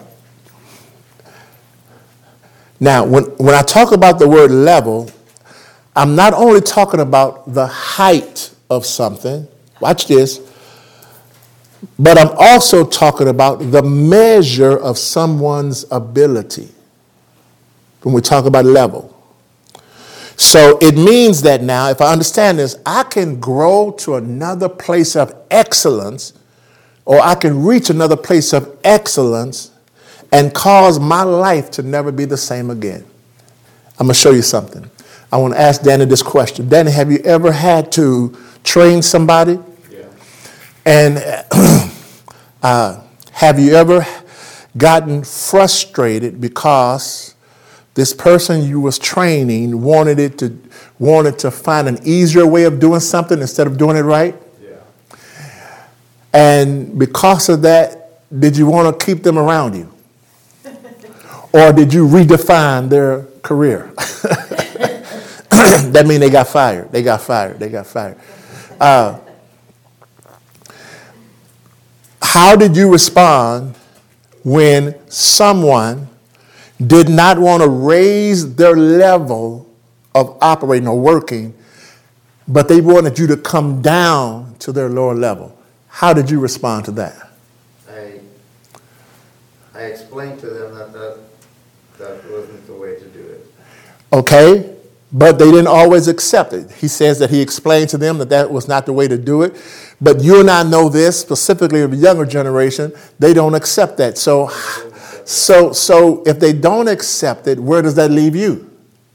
now, when, when I talk about the word level, I'm not only talking about the height of something, Watch this. But I'm also talking about the measure of someone's ability when we talk about level. So it means that now, if I understand this, I can grow to another place of excellence, or I can reach another place of excellence and cause my life to never be the same again. I'm going to show you something. I want to ask Danny this question. Danny, have you ever had to train somebody? Yeah. And uh, have you ever gotten frustrated because this person you was training wanted it to wanted to find an easier way of doing something instead of doing it right? Yeah. And because of that, did you want to keep them around you? Or did you redefine their career? That means they got fired. They got fired. They got fired. Uh, how did you respond when someone did not want to raise their level of operating or working, but they wanted you to come down to their lower level? How did you respond to that? I, I explained to them that, that that wasn't the way to do it. Okay, but they didn't always accept it. He says that he explained to them that that was not the way to do it. But you and I know this, specifically of the younger generation, they don't accept that. So, so, so if they don't accept it, where does that leave you?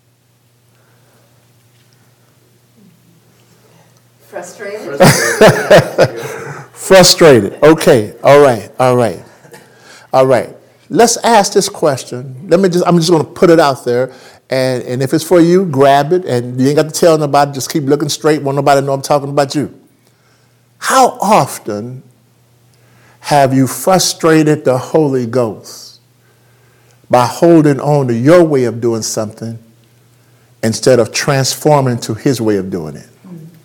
Frustrated? Frustrated. Okay. All right. All right. All right. Let's ask this question. Let me just, I'm just going to put it out there. And, and if it's for you, grab it. And you ain't got to tell nobody. Just keep looking straight. Won't nobody know I'm talking about you. How often have you frustrated the Holy Ghost by holding on to your way of doing something instead of transforming to his way of doing it?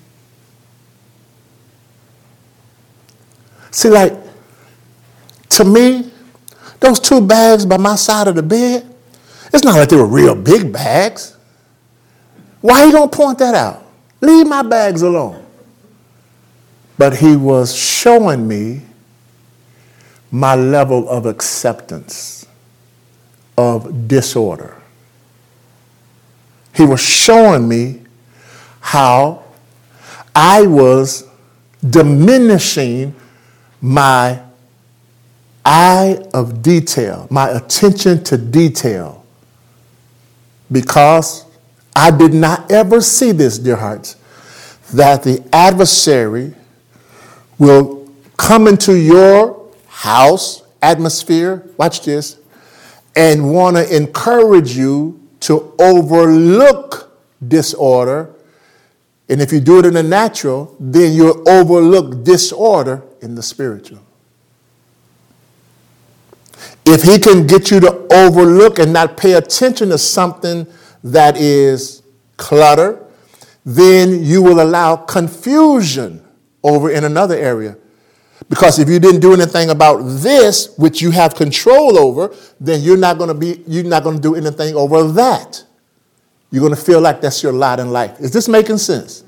See, like, to me, those two bags by my side of the bed, it's not like they were real big bags. Why are you going to point that out? Leave my bags alone. But he was showing me my level of acceptance of disorder. He was showing me how I was diminishing my eye of detail, my attention to detail, because I did not ever see this, dear hearts, that the adversary will come into your house, atmosphere, watch this, and want to encourage you to overlook disorder. And if you do it in the natural, then you'll overlook disorder in the spiritual. If he can get you to overlook and not pay attention to something that is clutter, then you will allow confusion over in another area. Because if you didn't do anything about this, which you have control over, then you're not going to be, you're not going to do anything over that. You're going to feel like that's your lot in life. Is this making sense?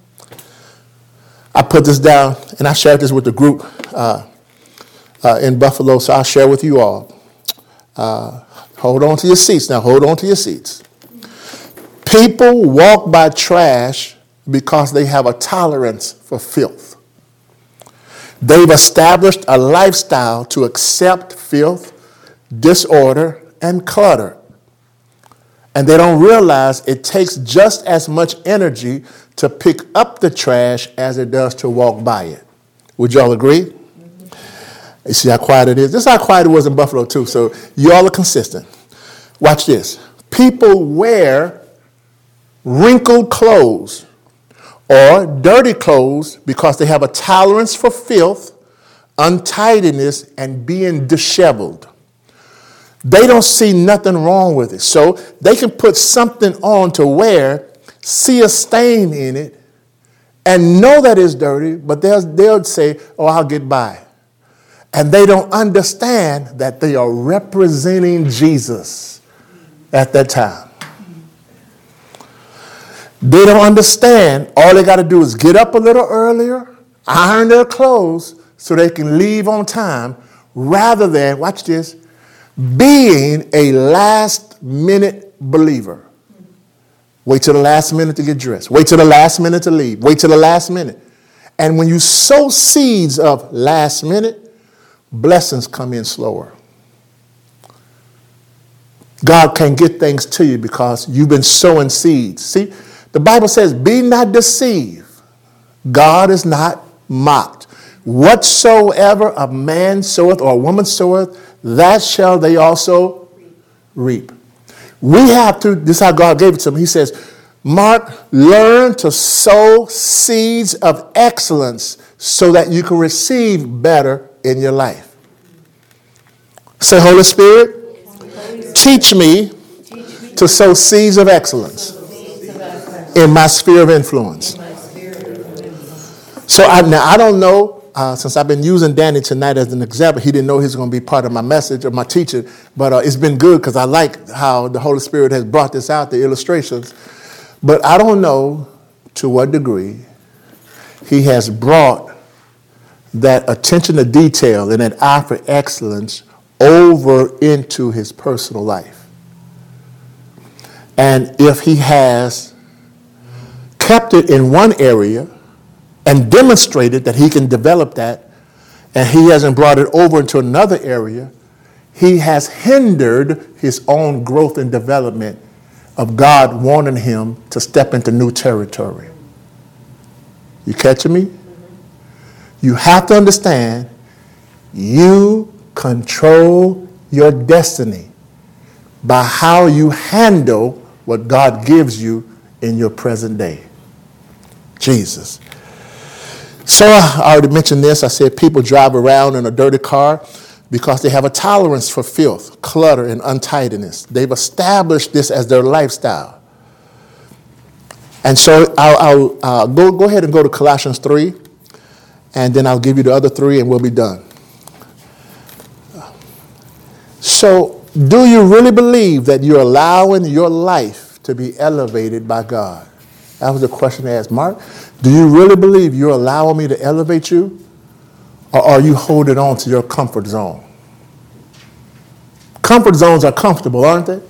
I put this down and I shared this with the group uh, uh, in Buffalo, so I'll share with you all. Uh, hold on to your seats now. Hold on to your seats. People walk by trash because they have a tolerance for filth. They've established a lifestyle to accept filth, disorder, and clutter. And they don't realize it takes just as much energy to pick up the trash as it does to walk by it. Would y'all agree? Mm-hmm. You see how quiet it is? This is how quiet it was in Buffalo too, so y'all are consistent. Watch this. People wear wrinkled clothes or dirty clothes because they have a tolerance for filth, untidiness, and being disheveled. They don't see nothing wrong with it. So they can put something on to wear, see a stain in it, and know that it's dirty, but they'll, they'll say, oh, I'll get by. And they don't understand that they are representing Jesus at that time. They don't understand. All they got to do is get up a little earlier, iron their clothes so they can leave on time, rather than, watch this, being a last minute believer. Wait till the last minute to get dressed. Wait till the last minute to leave. Wait till the last minute. And when you sow seeds of last minute, blessings come in slower. God can't get things to you because you've been sowing seeds. See, the Bible says, be not deceived. God is not mocked. Whatsoever a man soweth or a woman soweth, that shall they also reap. We have to, this is how God gave it to him. He says, Mark, learn to sow seeds of excellence so that you can receive better in your life. Say, Holy Spirit, teach me to sow seeds of excellence in my sphere of influence. So I, now I don't know, uh, since I've been using Danny tonight as an example, he didn't know he was going to be part of my message or my teaching, but uh, it's been good because I like how the Holy Spirit has brought this out, the illustrations. But I don't know to what degree he has brought that attention to detail and that eye for excellence over into his personal life. And if he has kept it in one area and demonstrated that he can develop that, and he hasn't brought it over into another area, he has hindered his own growth and development of God wanting him to step into new territory. You catching me? You have to understand, you control your destiny by how you handle what God gives you in your present day. Jesus. So I already mentioned this. I said people drive around in a dirty car because they have a tolerance for filth, clutter, and untidiness. They've established this as their lifestyle. And so I'll, I'll uh, go, go ahead and go to Colossians three, and then I'll give you the other three, and we'll be done. So do you really believe that you're allowing your life to be elevated by God? That was the question I asked Mark. Do you really believe you're allowing me to elevate you? Or are you holding on to your comfort zone? Comfort zones are comfortable, aren't they?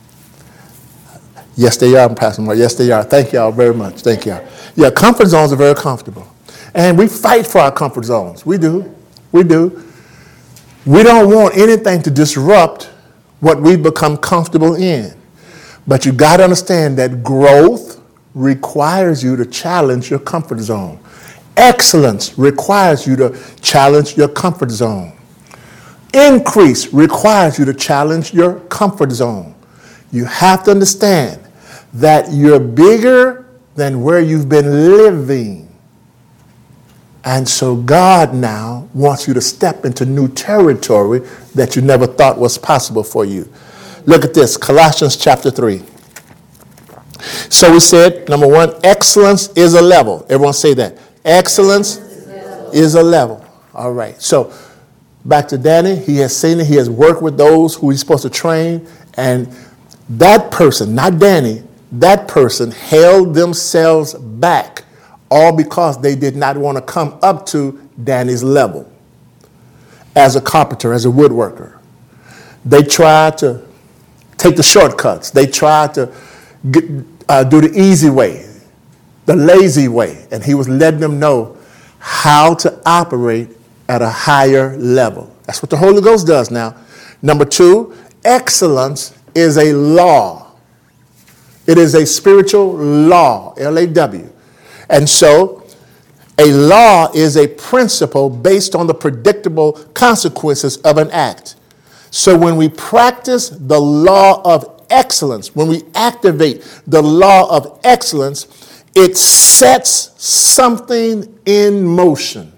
Yes, they are, Pastor Mark. Yes, they are. Thank y'all very much. Thank y'all. Yeah, comfort zones are very comfortable. And we fight for our comfort zones. We do. We do. We don't want anything to disrupt what we've become comfortable in. But you got to understand that growth requires you to challenge your comfort zone. Excellence requires you to challenge your comfort zone. Increase requires you to challenge your comfort zone. You have to understand that you're bigger than where you've been living. And so God now wants you to step into new territory that you never thought was possible for you. Look at this, Colossians chapter three. So we said, number one, excellence is a level. Everyone say that. Excellence is a level. All right. So back to Danny. He has seen it. He has worked with those who he's supposed to train. And that person, not Danny, that person held themselves back, all because they did not want to come up to Danny's level as a carpenter, as a woodworker. They tried to take the shortcuts. They tried to get, uh, do the easy way, the lazy way. And he was letting them know how to operate at a higher level. That's what the Holy Ghost does now. Number two, excellence is a law. It is a spiritual law, L A W. And so a law is a principle based on the predictable consequences of an act. So when we practice the law of excellence, when we activate the law of excellence, it sets something in motion.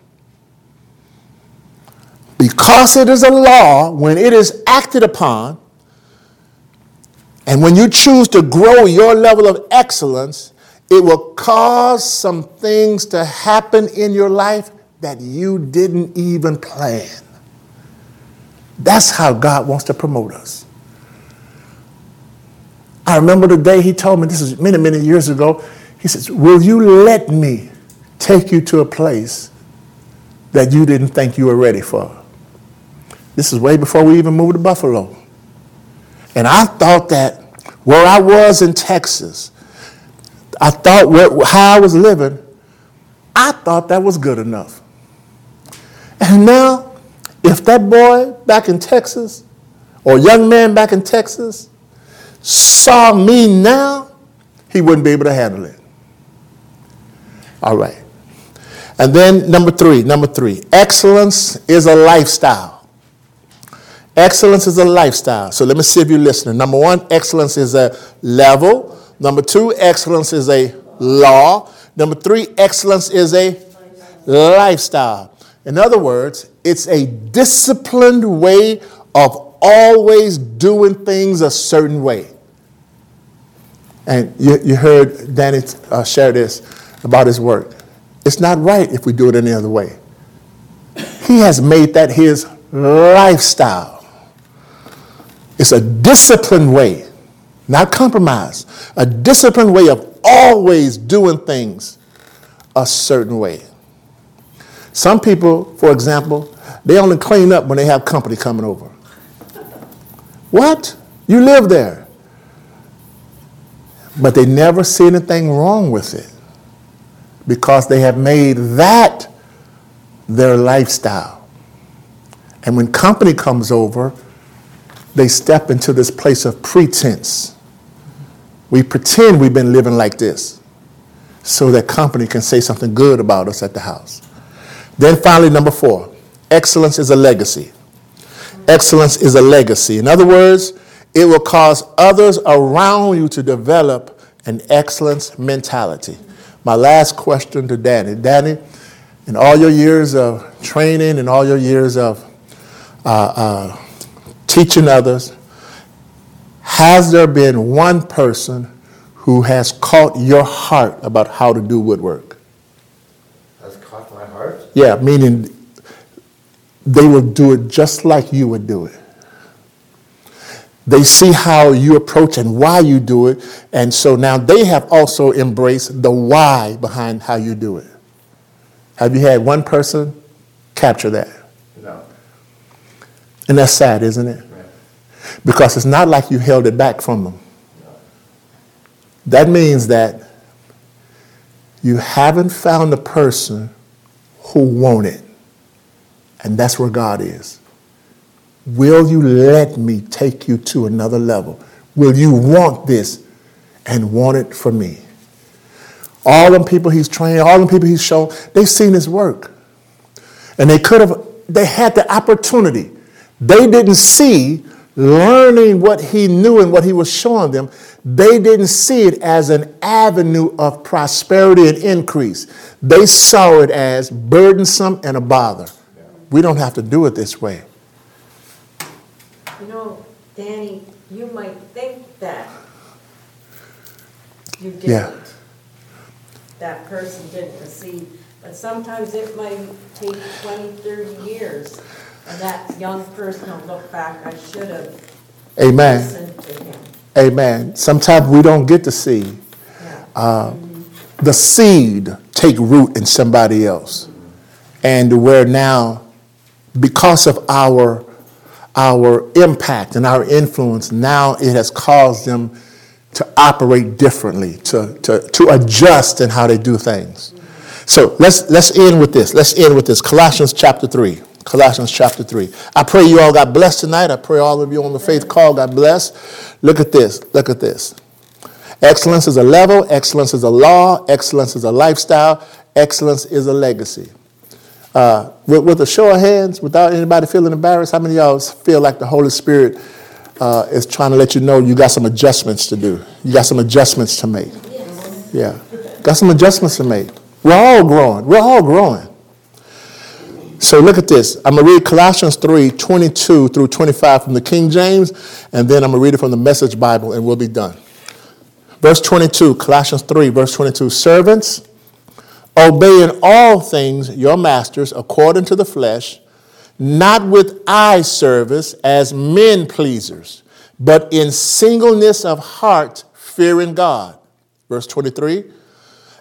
Because it is a law, when it is acted upon, and when you choose to grow your level of excellence, it will cause some things to happen in your life that you didn't even plan. That's how God wants to promote us. I remember the day he told me, this is many, many years ago, he says, will you let me take you to a place that you didn't think you were ready for. This is way before we even moved to Buffalo. And I thought that where I was in Texas, I thought where, how I was living, I thought that was good enough. And now, if that boy back in Texas, or young man back in Texas, saw me now, he wouldn't be able to handle it. All right. And then number three, number three, excellence is a lifestyle. Excellence is a lifestyle. So let me see if you're listening. Number one, excellence is a level. Number two, excellence is a law. Number three, excellence is a lifestyle. In other words, it's a disciplined way of always doing things a certain way. And you, you heard Danny uh, share this about his work. It's not right if we do it any other way. He has made that his lifestyle. It's a disciplined way, not compromise. A disciplined way of always doing things a certain way. Some people, for example, they only clean up when they have company coming over. What? You live there. But they never see anything wrong with it because they have made that their lifestyle. And when company comes over, they step into this place of pretense. We pretend we've been living like this so that company can say something good about us at the house. Then finally, number four, excellence is a legacy. Excellence is a legacy. In other words, it will cause others around you to develop an excellence mentality. My last question to Danny. Danny, in all your years of training and all your years of uh, uh, teaching others, has there been one person who has caught your heart about how to do woodwork? Has caught my heart? Yeah, meaning they will do it just like you would do it. They see how you approach and why you do it, and so now they have also embraced the why behind how you do it. Have you had one person capture that? No. And that's sad, isn't it? Right. Because it's not like you held it back from them. No. That means that you haven't found the person who wants it. And that's where God is. Will you let me take you to another level? Will you want this and want it for me? All them people he's trained, all them people he's shown, they've seen his work. And they could have, they had the opportunity. They didn't see learning what he knew and what he was showing them. They didn't see it as an avenue of prosperity and increase. They saw it as burdensome and a bother. We don't have to do it this way. You know, Danny, you might think that you didn't. Yeah. That person didn't receive. But sometimes it might take twenty, thirty years. And that young person will look back, I should have Amen. listened to him. Amen. Sometimes we don't get to see Yeah. uh, the seed take root in somebody else. And where now, because of our, our impact and our influence, now it has caused them to operate differently, to, to, to adjust in how they do things. So let's, let's end with this. Let's end with this. Colossians chapter three. Colossians chapter three. I pray you all got blessed tonight. I pray all of you on the faith call got blessed. Look at this. Look at this. Excellence is a level. Excellence is a law. Excellence is a lifestyle. Excellence is a legacy. Uh, with, with a show of hands, without anybody feeling embarrassed, how many of y'all feel like the Holy Spirit uh, is trying to let you know you got some adjustments to do? You got some adjustments to make. Yes. Yeah. Got some adjustments to make. We're all growing. We're all growing. So look at this. I'm going to read Colossians three, twenty-two through twenty-five from the King James, and then I'm going to read it from the Message Bible, and we'll be done. Verse twenty-two, Colossians three, verse twenty-two. Servants, obey in all things your masters according to the flesh, not with eye service as men pleasers, but in singleness of heart, fearing God. Verse twenty-three.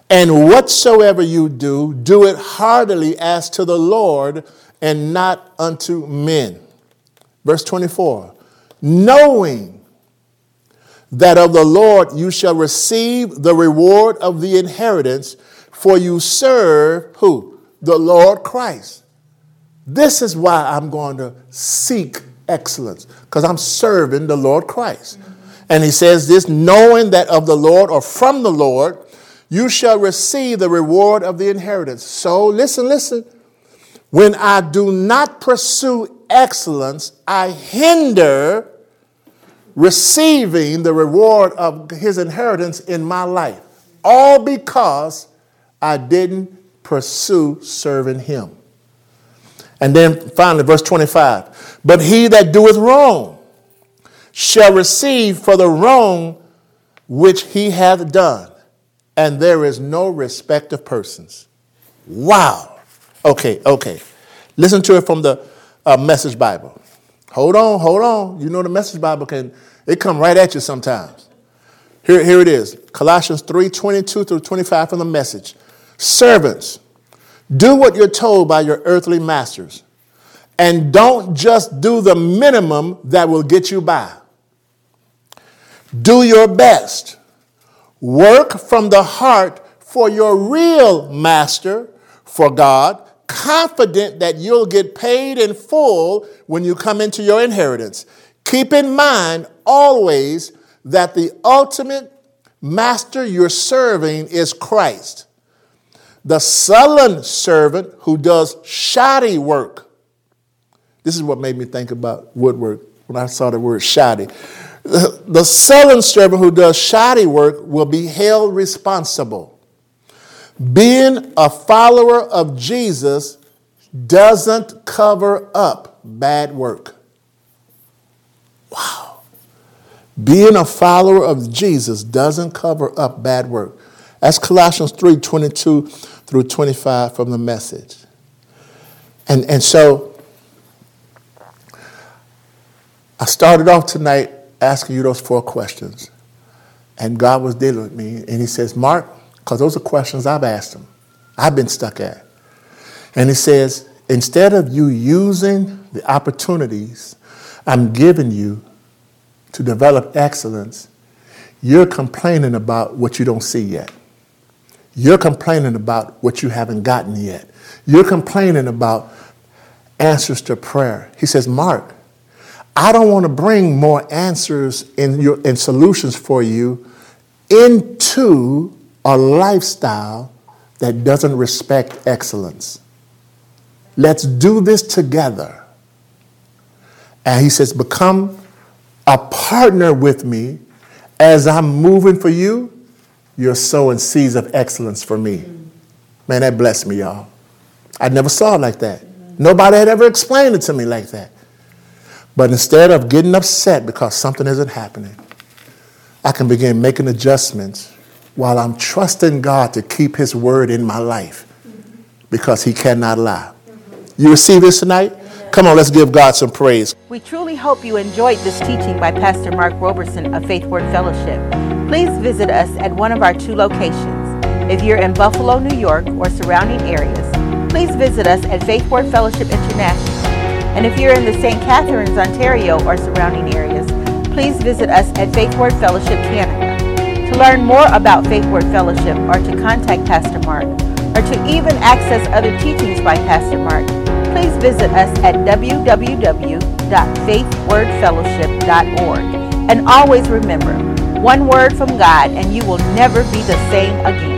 And whatsoever you do, do it heartily as to the Lord and not unto men. Verse twenty-four, knowing that of the Lord you shall receive the reward of the inheritance, for you serve who? The Lord Christ. This is why I'm going to seek excellence, because I'm serving the Lord Christ. Mm-hmm. And he says this, knowing that of the Lord or from the Lord, you shall receive the reward of the inheritance. So listen, listen. When I do not pursue excellence, I hinder receiving the reward of his inheritance in my life. All because I didn't pursue serving him. And then finally, verse twenty-five. But he that doeth wrong shall receive for the wrong which he hath done. And there is no respect of persons. Wow. Okay, okay. Listen to it from the uh, Message Bible. Hold on, hold on. You know the Message Bible can, it come right at you sometimes. Here, here it is. Colossians three, twenty-two through twenty-five from the Message. Servants, do what you're told by your earthly masters. And don't just do the minimum that will get you by. Do your best. Work from the heart for your real master, for God, confident that you'll get paid in full when you come into your inheritance. Keep in mind always that the ultimate master you're serving is Christ. The sullen servant who does shoddy work. This is what made me think about woodwork when I saw the word shoddy. The, the sullen servant who does shoddy work will be held responsible. Being a follower of Jesus doesn't cover up bad work. Wow. Being a follower of Jesus doesn't cover up bad work. That's Colossians three, twenty-two through twenty-five from the Message. And, and so I started off tonight asking you those four questions. And God was dealing with me. And he says, Mark, because those are questions I've asked him. I've been stuck at. And he says, instead of you using the opportunities I'm giving you to develop excellence, you're complaining about what you don't see yet. You're complaining about what you haven't gotten yet. You're complaining about answers to prayer. He says, Mark, I don't want to bring more answers and your and solutions for you into a lifestyle that doesn't respect excellence. Let's do this together. And he says, become a partner with me as I'm moving for you. You're sowing seeds of excellence for me. Man, that blessed me, y'all. I never saw it like that. Nobody had ever explained it to me like that. But instead of getting upset because something isn't happening, I can begin making adjustments while I'm trusting God to keep his word in my life because he cannot lie. You receive this tonight? Come on, let's give God some praise. We truly hope you enjoyed this teaching by Pastor Mark Roberson of Faith Word Fellowship. Please visit us at one of our two locations. If you're in Buffalo, New York, or surrounding areas, please visit us at Faith Word Fellowship International. And if you're in the Saint Catharines, Ontario, or surrounding areas, please visit us at Faith Word Fellowship Canada. To learn more about Faith Word Fellowship or to contact Pastor Mark, or to even access other teachings by Pastor Mark, please visit us at w w w dot faith word fellowship dot org. And always remember, one word from God and you will never be the same again.